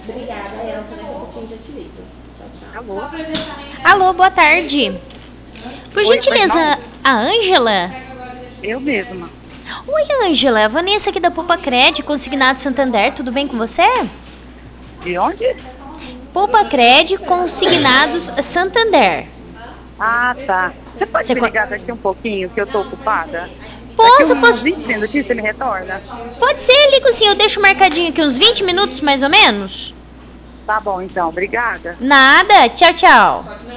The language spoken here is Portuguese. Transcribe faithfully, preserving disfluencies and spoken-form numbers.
Obrigada, Elza. Daqui a pouquinho já te ligo. Tchau, tchau. Alô? Alô, boa tarde. Por Oi, gentileza, pois não? a Ângela? Eu mesma. Oi, Ângela. Vanessa aqui da Poupa Cred, consignado Santander. Tudo bem com você? De onde? Poupa Cred, consignados Santander. Ah, tá. Você pode Você me co- ligar daqui um pouquinho, que eu tô ocupada? Posso, Daqui uns posso. vinte minutinhos você me retorna? Pode ser, ligo sim. Eu deixo marcadinho aqui uns vinte minutos, mais ou menos. Tá bom, então. Obrigada. Nada. Tchau, tchau.